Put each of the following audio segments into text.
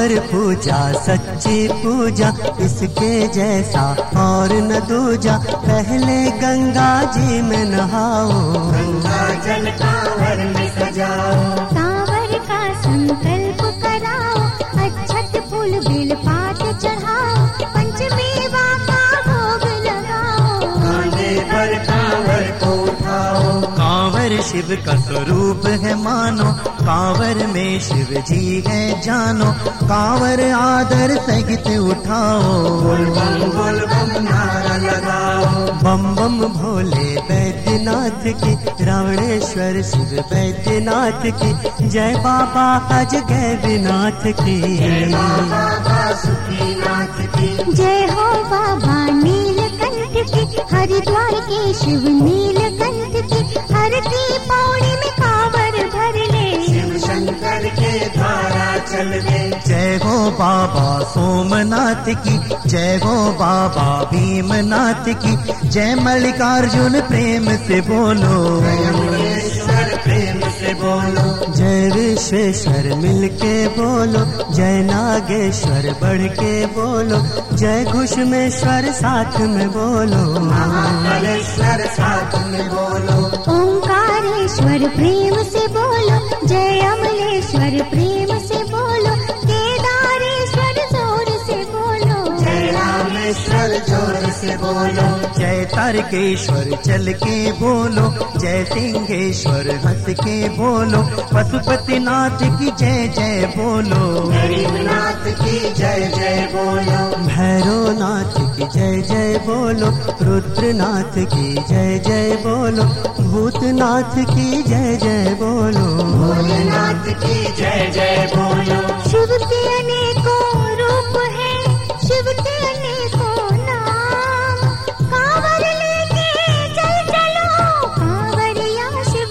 कांवर पूजा सच्ची पूजा, इसके जैसा और न दूजा। पहले गंगा जी में नहाओ, गंगा जल कांवर में सजाओ। कांवर का संकल्प कराओ, अक्षत फूल बेल पात चढ़ाओ। पंचमेवा का भोग लगाओ, कांधे पर कांवर को उठाओ। कांवर शिव का स्वरूप है मानो, कांवर में शिव जी है जानो। कांवर आदर सहित उठाओ, बोल बम नारा लगाओ। बम बम भोले बैद्यनाथ की, रावणेश्वर शिव बैद्यनाथ की। जय बाबा अज गैविनाथ की, बाबा बासुकीनाथ की। जय हो बाबा नीलकंठ की, हरिद्वार के शिव नीलकंठ की। हर की पौड़ी में कांवर भर ले, शिव शंकर के द्वारा चल दे। जय हो बाबा सोमनाथ की, जय हो बाबा भीमनाथ की। जय मल्लिकार्जुन प्रेम से बोलो, यमुनेश्वर प्रेम से बोलो। जय विश्वेश्वर मिलके बोलो, जय नागेश्वर बढ़ के बोलो। जय घुष्मेश्वर साथ में बोलो, महाकालेश्वर साथ में बोलो। ओंकारेश्वर प्रेम से बोलो, जय अमलेश्वर प्रेम से बोलो। केदारेश्वर जोर से बोलो, जय रामेश्वर जोर से बोलो। जय तारकेश्वर चल के बोलो, जय सिंहेश्वर हंस के बोलो। पशुपतिनाथ की जय जय बोलो, गरीबनाथ की जय जय बोलो। भैरवनाथ की जय जय बोलो, रुद्रनाथ की जय जय बोलो। भूतनाथ की जय जय बोलो, भोलेनाथ की जय जय बोलो। शिव के अनेकों रूप है, शिव के अनेकों नाम। कांवर लेके चल चलो, कांवरिया शिव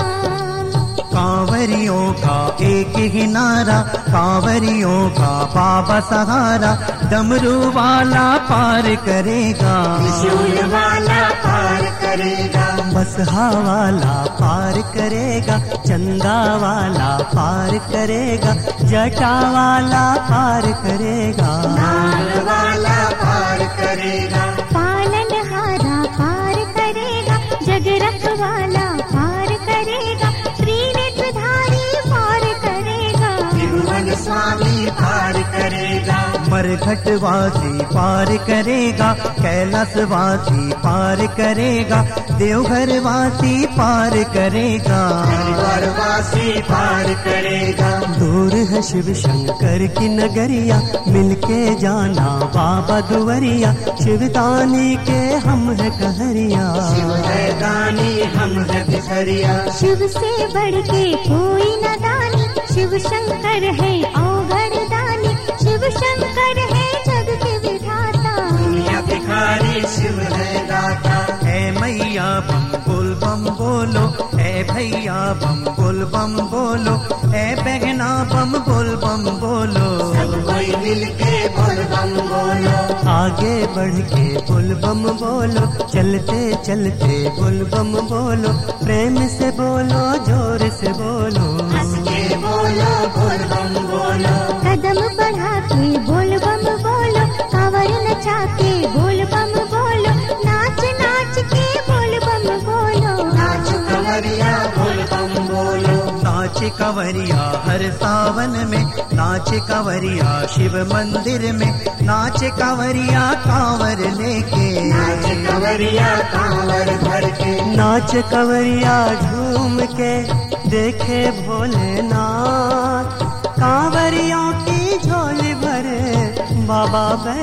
धाम। कांवरियों का एक ही नारा, कांवरियों का बाबा सहारा। डमरू वाला पार करेगा, त्रिशूल वाला पार करेगा। बसहा वाला पार करेगा, चंदा वाला पार करेगा। जटा वाला पार करेगा, नाग वाला पार करेगा। पालनहारा पार करेगा, जग रखवाला पार करेगा। त्रिनेत्रधारी पार करेगा, त्रिभुवन स्वामी पार करेगा। मरघटवासी पार करेगा, कैलाशवासी पार करेगा। देवघर वासी पार करेगा, हरिद्वारवासी पार करेगा। दूर है शिव शंकर की नगरिया, मिलके जाना बाबा दुवरिया। शिवदानी के हम है कहरिया, शिव है दानी हम है भिखरिया। शिव से बढ़ के कोई न दानी। शिव शंकर है अवघड़ दानी, शिव शंकर है जग के विधाता। दुनिया भिखारी शिव है दाता। ऐ मैया बम बोल बम बोलो, ऐ भैया बम बोल बम बोलो। ऐ बहना बम बोल बम बोलो, सब कोई मिलके बोल बम बोलो। आगे बढ़ के बोल बम बोलो। चलते चलते बोल बम बोलो, प्रेम से बोलो जोर से बोलो। हंस के बोलो बोल बम बोलो। कदम बढ़ा के बोल बम बोलो, कांवर नचा के बोल बम बोलो। नाच नाच के बोल बम बोलो, नाच कंवरिया बोल बम बोलो। नाच कंवरिया हर सावन में, नाच कंवरिया शिव मंदिर में। नाच कंवरिया कांवर लेके, नाच कंवरिया कांवर भर के। नाच कंवरिया झूम के देखे भोलेनाथ। कांवरियों की झोली भरे बाबा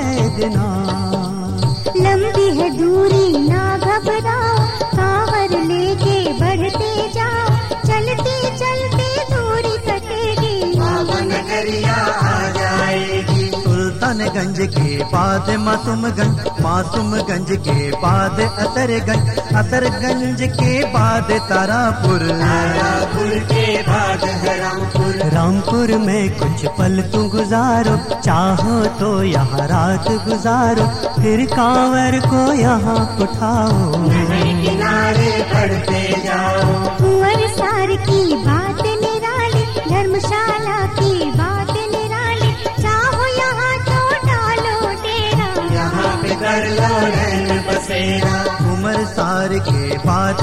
बैद्यनाथ। लंबी है दूरी ना घबराओ, कांवर लेके बढ़ते जाओ। चलते चलते दूरी कटेगी, बाबा नगरिया आ जाएगी। सुल्तानगंज के बाद मासूमगंज, मासूमगंज के बाद असरगंज, असरगंज के बाद तारापुर, तारापुर के बाद है रामपुर। रामपुर में कुछ पल तू गुजारो, चाहो तो यहाँ रात गुजारो। फिर कांवर को यहाँ उठाओ, नदी किनारे बढ़ते जाओ। कुंवर सार की बात निराली, धर्मशाला की बात निराली।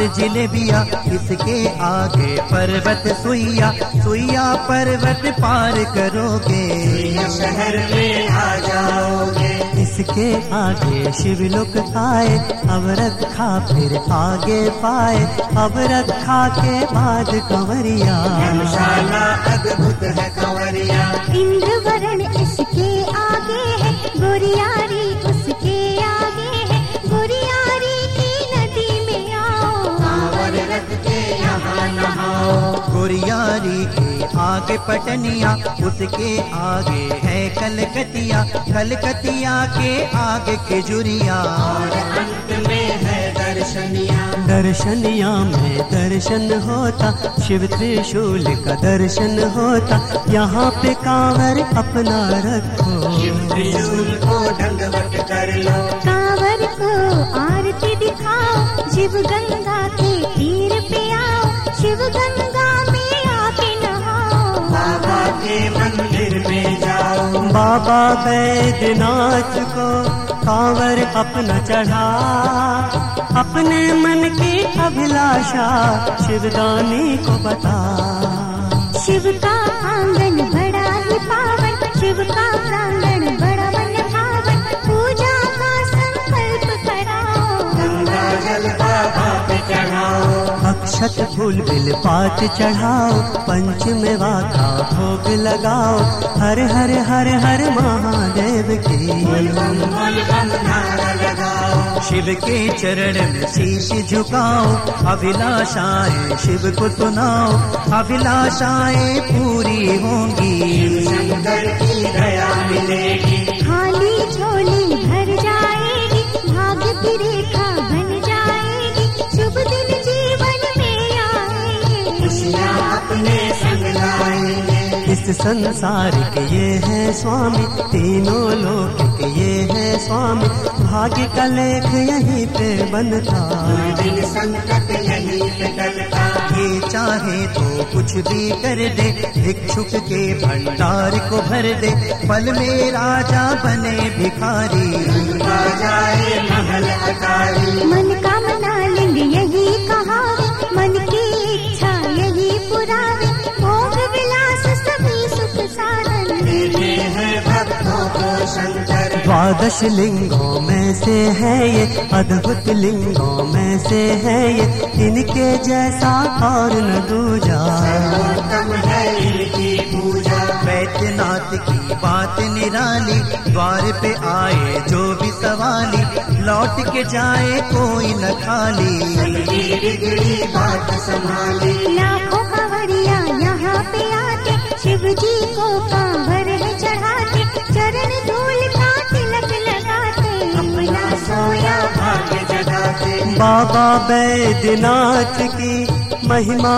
जिलेबिया, इसके आगे पर्वत सुइया, सुइया पर्वत पार करोगे, शहर में आ जाओगे। इसके आगे शिवलोक आए, अब रखा फिर आगे पाए, अब रखा के बाद कंवरिया, धर्मशाला अद्भुत है कंवरिया। इंद्रवरण इसके आगे है, गोरियारी उसके आगे है, गोरियारी की नदी में आओ, कांवर रख के यहाँ नहाओ। गोरियारी के आगे पटनिया, उसके आगे है कलकतिया, कलकतिया के आगे खिजुरिया, और अंत में है दर्शनिया। दर्शनिया में दर्शन होता, शिव त्रिशूल का दर्शन होता, यहाँ पे कांवर अपना रखो, त्रिशूल को दंडवत कर लो, कांवर को आरती दिखाओ, शिव गंगा के तीर पे आओ, शिव गंगा में आके नहाओ, बाबा के मंदिर में जाओ। बाबा बैद्यनाथ को कांवर अपना चढ़ा, अपने मन की अभिलाषा शिवदानी को बता। शिव का आंगन बड़ा ही पावन, शिव का प्रांगण बड़ा मन भावन, पूजा का संकल्प कराओ, गंगा जल बाबा पे चढ़ाओ, अक्षत फूल बिल पात चढ़ाओ, पंचमेवा का भोग लगाओ, हर हर हर हर महादेव की, बोल बम नारा लगाओ। शिव के चरण में शीश झुकाओ, अभिलाषाएं शिव को सुनाओ, अभिलाषाएं पूरी होंगी, शंकर की दया मिलेगी, खाली झोली भर जाएगी, भाग्य की रेखा बन जाएगी, शुभ दिन जीवन में आएंगे, खुशियाँ अपने संग लाएंगे। इस संसार के ये है स्वामी, तीनों लोक के ये है स्वामी, भाग्य का लेख यहीं पे बनता, दिन संकट यहीं पे टलता, ये चाहे तो कुछ भी कर दे, भिक्षुक के भंडार को भर दे, पल में राजा बने भिखारी, आ जाए महल अटारी। मन का मना लेंगे यही कहावे, मन की इच्छा यही पुरावे, भोग विलास सभी सुख साधन, देते हैं भक्तों को शंकर, द्वादश लिंगों में से है ये, अद्भुत लिंगों में से है ये, इनके जैसा और न दूजा, सर्वोत्तम है इनकी पूजा। बैद्यनाथ की बात निराली, द्वार पे आए जो भी सवाली, लौट के जाए कोई न खाली, सबकी बिगड़ी बात संभाली, लाखों कांवरिया यहाँ पे आते, शिव जी को कांवर है चढ़ाते, चरण धूल का तिलक लगाते, अपना सोया भाग्य जगाते, बाबा बैद्यनाथ की महिमा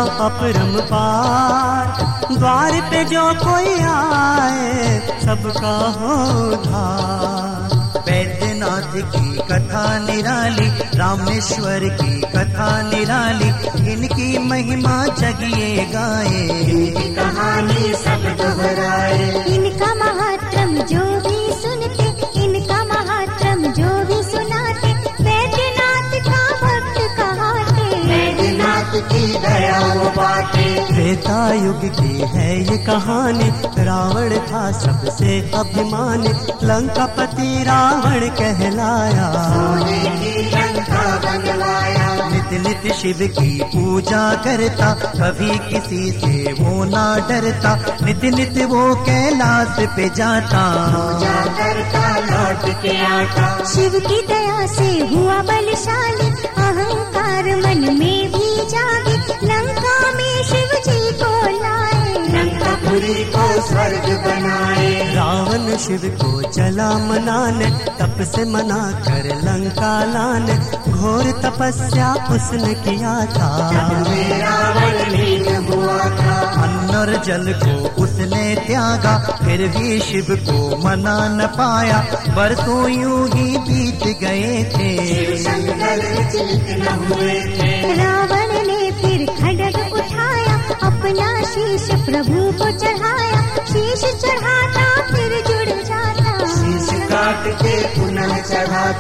अपरंपार, द्वार पे जो कोई आए सबका हो उद्धार। बैद्यनाथ की कथा निराली, रामेश्वर की कथा निराली, इनकी महिमा जगिए गाए, इनकी कहानी सब दोहराए, इनका महात्म जो भी सुनते, इनका महात्म जो भी सुनाते, बैद्यनाथ का भक्त कहाते, बैद्यनाथ की दया वो बाटे, त्रेता युग की है ये कहानी, रावण था सबसे अभिमानी, लंकापति रावण कहलाया, सोने की लंका बनवाया, नित नित शिव की पूजा करता, कभी किसी से वो ना डरता, नित नित वो कैलाश पे जाता, पूजा करता लौट के आता, शिव की दया से हुआ बलशाली, अहंकार मन में भी जागे, लंका में शिव जी को लाए, लंकापुरी को स्वर्ग बनाए, रावण शिव को चला मनाने, तप से मना कर लंका लाने, घोर तपस्या उसने किया था, रावण लीन हुआ था, अन्न और जल को उसने त्यागा, फिर भी शिव को मना न पाया, बरसों यूं ही बीत गए थे, शंकर विचलित न हुए थे, रावण ने फिर खड्ग उठाया, अपना शीश प्रभु को चढ़ाया, शीश चढ़ाता फिर जुड़ जाता, शीश काट के पुनः चढ़ाता,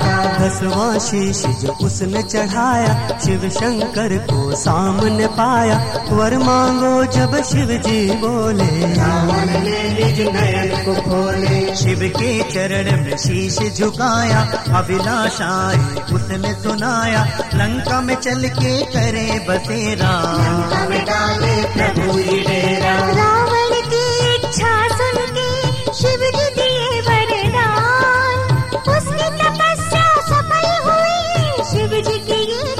10वां शीश जो उसने चढ़ाया, शिव शंकर को सामने पाया। वर मांगो जब शिव जी बोले, रावण ने निज नयन को खोले। शिव के चरण में शीश झुकाया, अभिलाषाएं उसने सुनाया। लंका में चल के करे बसेरा, लंका में डाले प्रभु ही डेरा। रावण की इच्छा सुन के शिव जी दिए वरदान, उसकी तपस्या सफल हुई, शिव जी की ये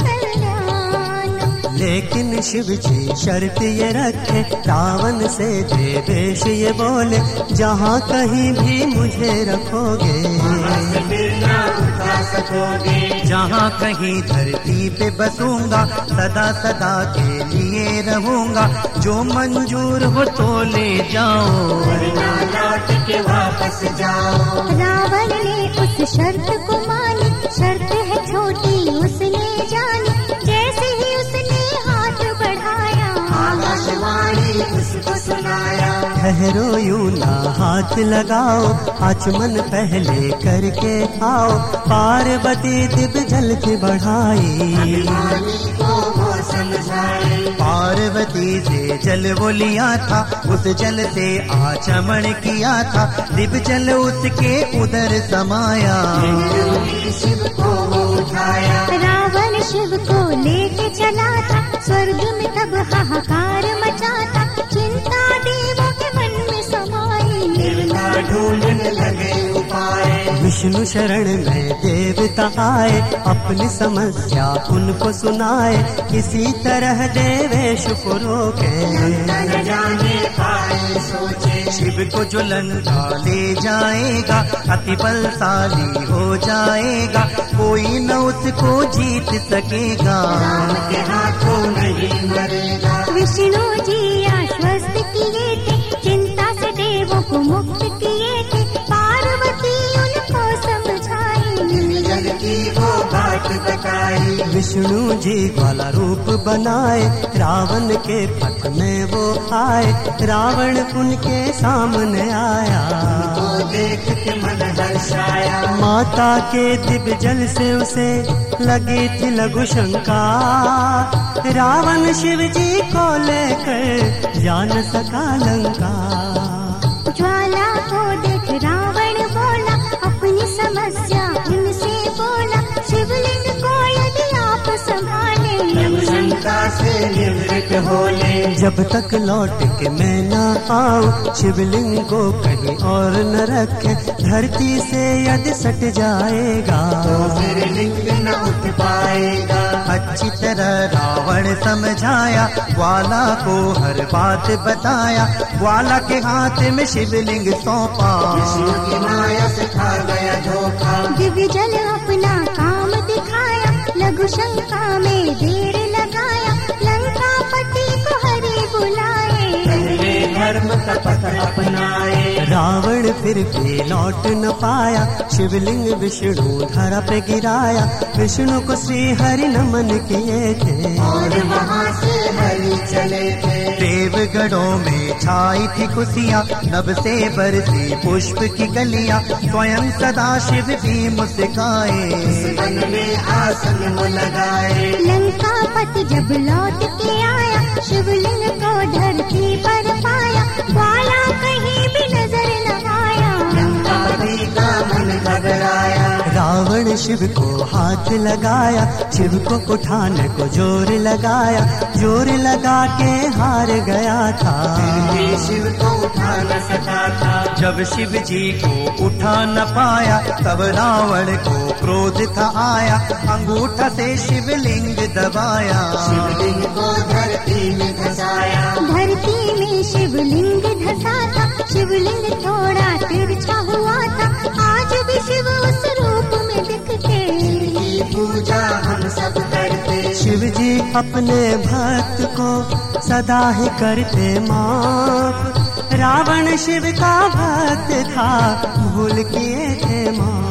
कल्याण। लेकिन शिव जी शर्त ये रखे, रावण से देवेश ये बोले, जहाँ कहीं भी मुझे रखोगे, वहाँ से फिर ना उठा सकोगे। जहाँ कहीं धरती पे बसूंगा, सदा सदा के लिए रहूंगा। जो मंजूर हो तो ले जाओ, वरना लौट के वापस जाओ। रावण ने उस शर्त को मानी, शर्त है छोटी उसने जानी। जैसे ही उसने हाथ बढ़ाया, आकाशवाणी उसको सुनाया। ठहरो यूं ना हाथ लगाओ, आचमन पहले करके आओ। पार्वती दिव्य जल की बढ़ाई, अभिमानी को वो समझाए। पार्वती से जल वो लिया था, उस जल से आचमन किया था। दिव्य जल उसके उदर समाया, शिव को वो उठाया। रावण शिव को लेके चला था, स्वर्ग में तब हाहाकार मचा था। चिंता देवों के मन में समाई, देवता ढूंढने लगे उपाय। विष्णु शरण में देवता आए, अपनी समस्या उनको सुनाए। किसी तरह देवेश को रोके, न जाने पाए सोचे। शिव को जो लंका ले जाएगा, अति बलशाली हो जाएगा। कोई न उसको जीत सकेगा, राम के हाथों नहीं मरेगा। विष्णु जी आश्वस्त किए थे, चिंता से देवों को मुक्त किए थे। पार्वती उनको समझाई, जल की वो बात बताई। विष्णु जी वाला रूप बनाए, रावण के पथ में वो आए। रावण उनके सामने आया, वो देख के मन हर्षाया। माता के दिव्य जल से उसे लगी थी लघु शंका। रावण शिव जी को लेकर जा न सका लंका। ज्वाला को देख रावण बोला, अपनी समस्या इनसे बोला। शिवलिंग को यदि आप संभाले, शंका से निवृत्त होले। जब तक लौट के मैं न आऊं, शिवलिंग को कहीं और न रखे। धरती से यदि सट जाएगा, तो फिर लिंग न उठ पाएगा। अच्छी तरह रावण समझाया, ग्वाला को हर बात बताया। ग्वाला के हाथ में शिवलिंग सौंपा, विष्णु की माया से खा गया धोखा। दिव्य जल अपना काम दिखाया, लघु शंका में देर लगाया। लंका पति को हरि बुलाए, पहले धर्म का पथ अपनाए। रावण फिर भी लौट न पाया। शिवलिंग विष्णु धरा पे गिराया। विष्णु को श्री हरि नमन किए थे, और वहाँ से हरि चले थे। देवगढ़ों में छाई थी खुशियाँ, नभ से बरसी पुष्प की गलियाँ। स्वयं सदा शिव भी मुस्काए, वन में आसन वो लगाए। लंका पति जब लौट के आया, शिवलिंग को धरती पर पाया। ग्वाला कहीं भी नजर न आया, लंकापति का मन घबराया। रावण शिव को हाथ लगाया, शिव को उठाने को जोर लगाया। जोर लगा के हार गया था, फिर शिव को उठा न सका था। जब शिव जी को उठा न पाया, तब रावण को क्रोध था आया। अंगूठा से शिवलिंग दबाया, शिवलिंग को धरती में धसाया। धरती में शिवलिंग धसा था। शिवलिंग थोड़ा तिरछा हुआ था, आज भी शिव उस रूप में दिखते। की पूजा हम सब करते। शिव जी अपने भक्त को सदा ही करते माफ। रावण शिव का भक्त था, भूल किए थे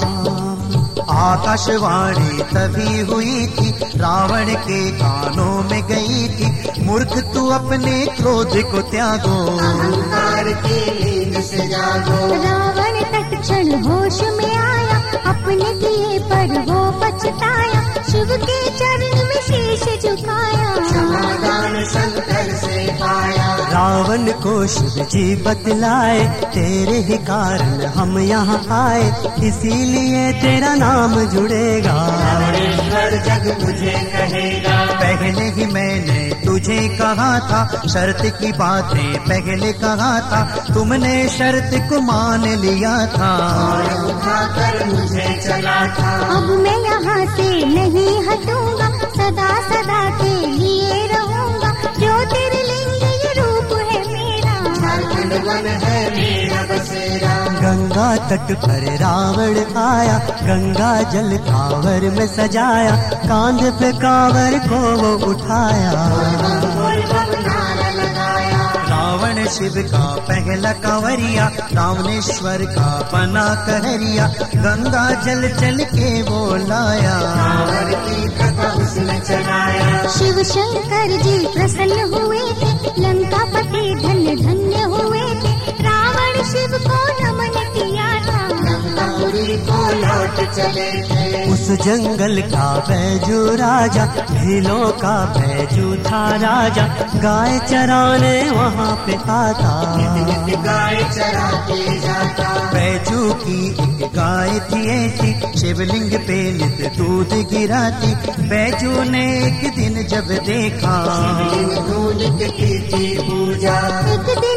माफ। आकाशवाणी तभी हुई थी, रावण के कानों में गई थी। मूर्ख तू अपने क्रोध को त्यागो, अहंकार की नींद से जागो। रावण तत्क्षण होश में आया, अपने किए पर वो पछताया, शिव के चरण में शीश झुकाया। समाधान शंकर से पाया। रावण को शिव जी बतलाए, तेरे ही कारण हम यहाँ आए, इसीलिए तेरा नाम जुड़ेगा। रावणेश्वर जग तुझे कहेगा। पहले ही मैंने तुझे कहा था, शर्त की बातें पहले कहा था, तुमने शर्त को मान लिया था। और उठाकर मुझे चला था। अब मैं यहाँ से नहीं हटूंगा, सदा सदा के लिए रहूंगा। ज्योतिर्लिंग ये रूप है मेरा, झारखंड वन है मेरा बसेरा। गंगा तट पर रावण आया, गंगा जल कांवर में सजाया, कांध पे कांवर को वो उठाया। बोल बम नारा लगाया। रावण शिव का पहला कांवरिया, रावणेश्वर का पना कहरिया, गंगा जल चल के वो लाया। कांवर की कथा उसने चलाया। शिव शंकर जी प्रसन्न हुए थे, लंका पति धन्य धन्य हुए थे। रावण शिव को नमन किया था, लंकापुरी को लौट चले थे। उस जंगल का बैजू राजा, भीलों का बैजू था राजा, गाय चराने वहाँ पे आता। नित गाय चरा के जाता। बैजू की एक गाय थी ऐसी, शिवलिंग पे नित दूध गिराती। बैजू ने एक दिन जब देखा, नित की थी पूजा। एक दिन